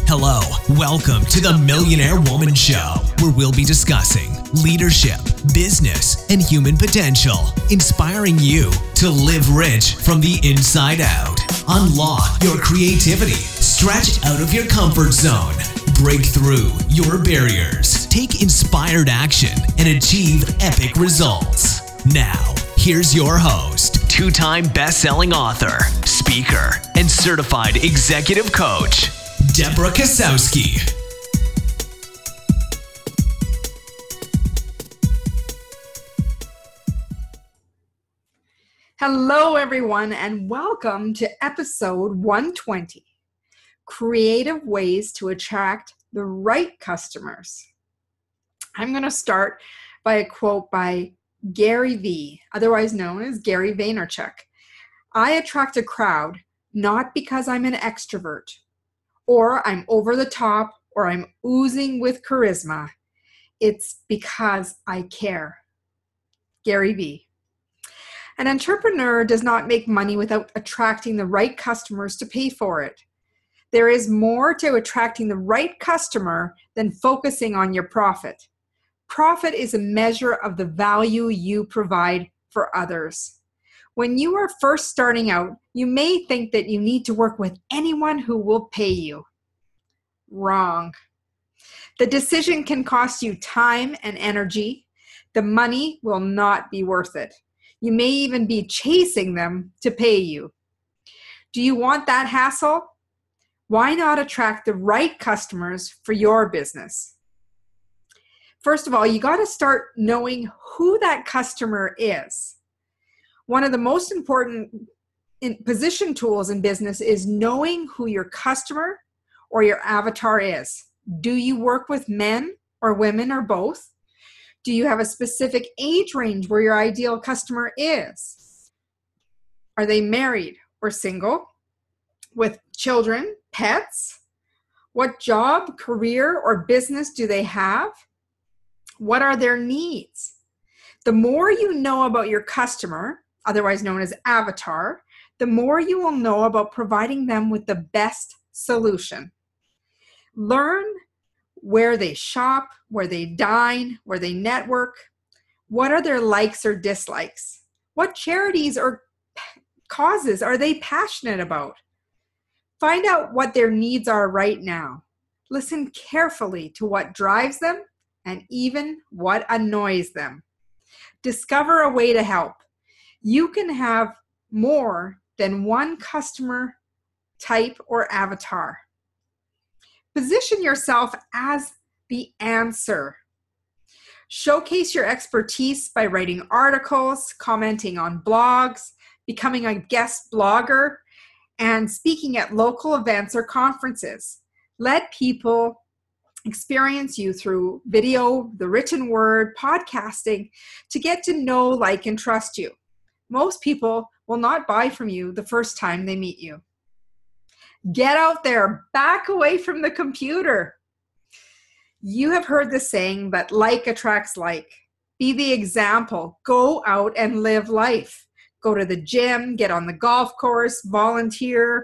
Hello, welcome to the Millionaire Woman Show, where we'll be discussing leadership, business, and human potential, inspiring you to live rich from the inside out. Unlock your creativity, stretch out of your comfort zone, break through your barriers, take inspired action, and achieve epic results. Now, here's your host, two-time best-selling author, speaker, and certified executive coach, Deborah Kasowski. Hello, everyone, and welcome to episode 120, Creative Ways to Attract the Right Customers. I'm going to start by a quote by Gary Vee, otherwise known as Gary Vaynerchuk. I attract a crowd not because I'm an extrovert, or I'm over the top, or I'm oozing with charisma. It's because I care. Gary Vee. An entrepreneur does not make money without attracting the right customers to pay for it. There is more to attracting the right customer than focusing on your profit. Profit is a measure of the value you provide for others. When you are first starting out, you may think that you need to work with anyone who will pay you. Wrong. The decision can cost you time and energy. The money will not be worth it. You may even be chasing them to pay you. Do you want that hassle? Why not attract the right customers for your business? First of all, you got to start knowing who that customer is. One of the most important position tools in business is knowing who your customer or your avatar is. Do you work with men or women or both? Do you have a specific age range where your ideal customer is? Are they married or single? With children, pets? What job, career, or business do they have? What are their needs? The more you know about your customer, otherwise known as avatar, the more you will know about providing them with the best solution. Learn where they shop, where they dine, where they network. What are their likes or dislikes? What charities or causes are they passionate about? Find out what their needs are right now. Listen carefully to what drives them and even what annoys them. Discover a way to help. You can have more than one customer type or avatar. Position yourself as the answer. Showcase your expertise by writing articles, commenting on blogs, becoming a guest blogger, and speaking at local events or conferences. Let people experience you through video, the written word, podcasting, to get to know, like, and trust you. Most people will not buy from you the first time they meet you. Get out there, back away from the computer. You have heard the saying that like attracts like. Be the example. Go out and live life. Go to the gym, get on the golf course, volunteer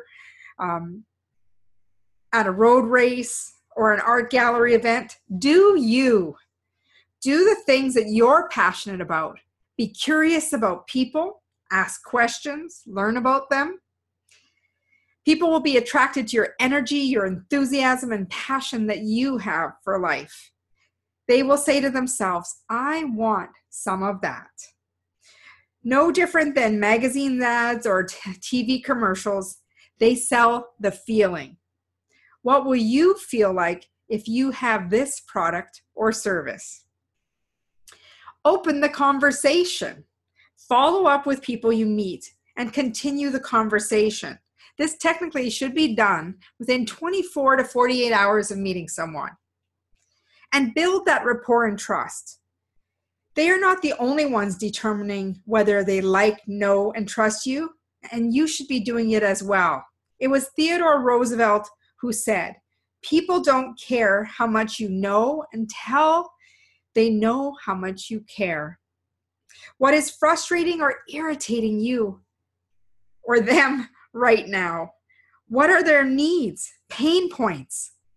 at a road race or an art gallery event. Do you. Do the things that you're passionate about. Be curious about people. Ask questions. Learn about them. People will be attracted to your energy, your enthusiasm, and passion that you have for life. They will say to themselves, I want some of that. No different than magazine ads or TV commercials, they sell the feeling. What will you feel like if you have this product or service? Open the conversation. Follow up with people you meet and continue the conversation. This technically should be done within 24 to 48 hours of meeting someone. And build that rapport and trust. They are not the only ones determining whether they like, know, and trust you, and you should be doing it as well. It was Theodore Roosevelt who said, people don't care how much you know until they know how much you care. What is frustrating or irritating you or them right now? What are their needs, pain points?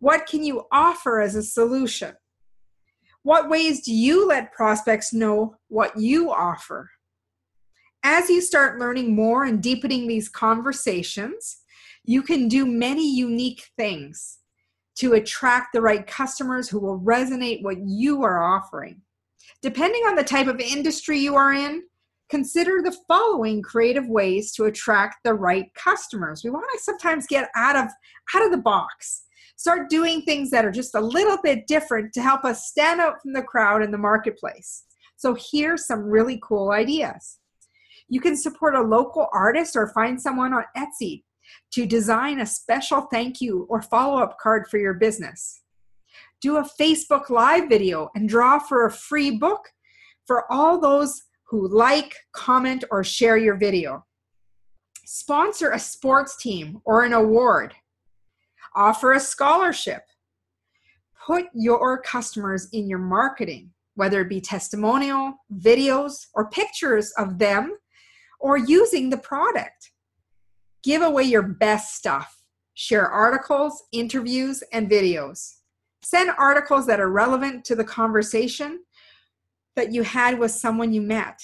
What can you offer as a solution? What ways do you let prospects know what you offer? As you start learning more and deepening these conversations, you can do many unique things to attract the right customers who will resonate what you are offering. Depending on the type of industry you are in, consider the following creative ways to attract the right customers. We want to sometimes get out of the box. Start doing things that are just a little bit different to help us stand out from the crowd in the marketplace. So here's some really cool ideas. You can support a local artist or find someone on Etsy to design a special thank you or follow-up card for your business. Do a Facebook Live video and draw for a free book for all those who like, comment, or share your video. Sponsor a sports team or an award. Offer a scholarship. Put your customers in your marketing, whether it be testimonial, videos, or pictures of them, or using the product. Give away your best stuff. Share articles, interviews, and videos. Send articles that are relevant to the conversation that you had with someone you met.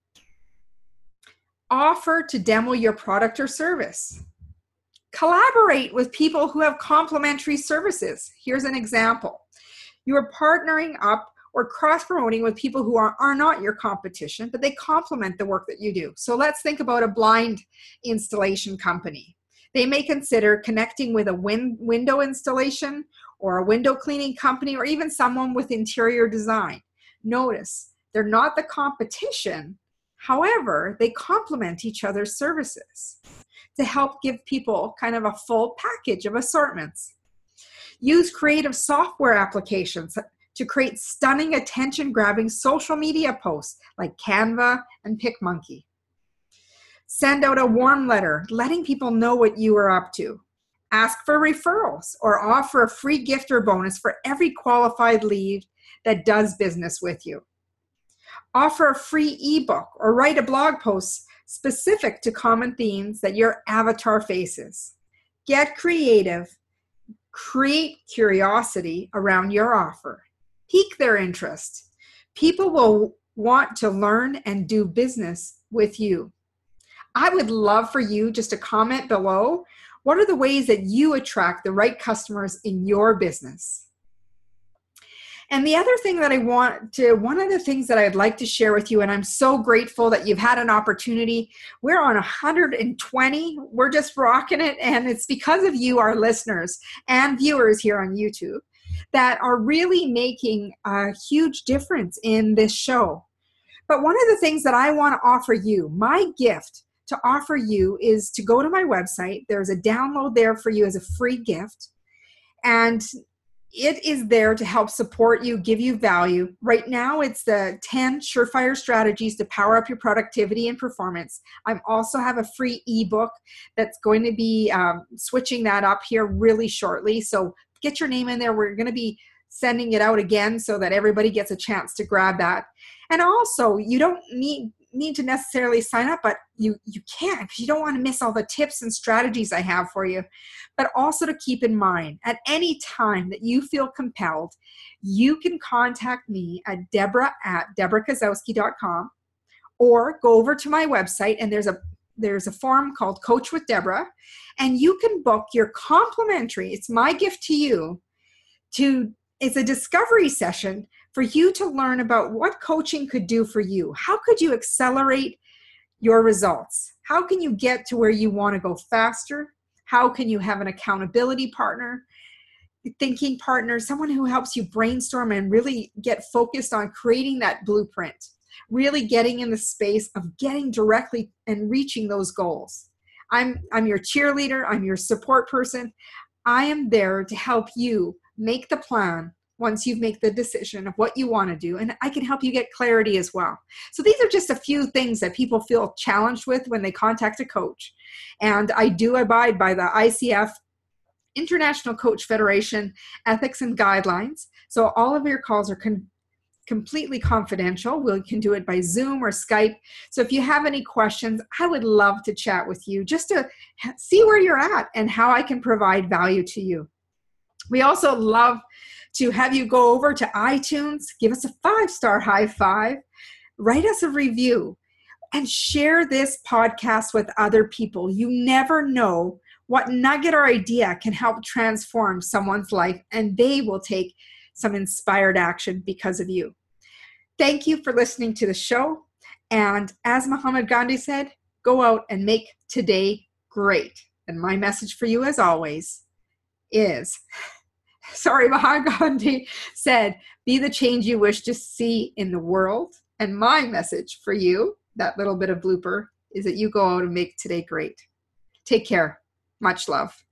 Offer to demo your product or service. Collaborate with people who have complementary services. Here's an example. You are partnering up or cross-promoting with people who are not your competition, but they complement the work that you do. So let's think about a blind installation company. They may consider connecting with a window installation or a window cleaning company, or even someone with interior design. Notice, they're not the competition. However, they complement each other's services to help give people kind of a full package of assortments. Use creative software applications to create stunning, attention-grabbing social media posts like Canva and PicMonkey. Send out a warm letter, letting people know what you are up to. Ask for referrals or offer a free gift or bonus for every qualified lead that does business with you. Offer a free ebook or write a blog post specific to common themes that your avatar faces. Get creative. Create curiosity around your offer. Pique their interest. People will want to learn and do business with you. I would love for you just to comment below. What are the ways that you attract the right customers in your business? And the other thing that one of the things that I'd like to share with you, and I'm so grateful that you've had an opportunity. We're on 120. We're just rocking it. And it's because of you, our listeners and viewers here on YouTube, that are really making a huge difference in this show. But one of the things that I want to offer you, my gift to offer you, is to go to my website. There's a download there for you as a free gift. And it is there to help support you, give you value. Right now, it's the 10 surefire strategies to power up your productivity and performance. I also have a free ebook that's going to be switching that up here really shortly. So get your name in there. We're going to be sending it out again so that everybody gets a chance to grab that. And also, you don't need to necessarily sign up, but you can, because you don't want to miss all the tips and strategies I have for you. But also to keep in mind, at any time that you feel compelled, you can contact me at Deborah@DeborahKazowski.com, or go over to my website, and there's a form called Coach with Deborah, and you can book your complimentary, it's my gift to you, it's a discovery session for you to learn about what coaching could do for you. How could you accelerate your results? How can you get to where you want to go faster? How can you have an accountability partner, thinking partner, someone who helps you brainstorm and really get focused on creating that blueprint, really getting in the space of getting directly and reaching those goals? I'm your cheerleader. I'm your support person. I am there to help you make the plan once you make the decision of what you want to do, and I can help you get clarity as well. So these are just a few things that people feel challenged with when they contact a coach. And I do abide by the ICF, International Coach Federation, ethics and guidelines. So all of your calls are completely confidential. We can do it by Zoom or Skype. So if you have any questions, I would love to chat with you just to see where you're at and how I can provide value to you. We also love to have you go over to iTunes, give us a 5-star high five, write us a review, and share this podcast with other people. You never know what nugget or idea can help transform someone's life, and they will take some inspired action because of you. Thank you for listening to the show. And as Muhammad Gandhi said, go out and make today great. And my message for you, as always, is, Mahatma Gandhi said, be the change you wish to see in the world. And my message for you, that little bit of blooper, is that you go out and make today great. Take care. Much love.